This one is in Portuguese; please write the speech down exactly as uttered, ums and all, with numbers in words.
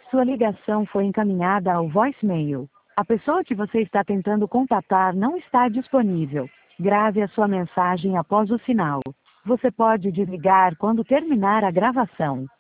Sua ligação foi encaminhada ao voicemail. A pessoa que você está tentando contatar não está disponível. Grave a sua mensagem após o sinal. Você pode desligar quando terminar a gravação.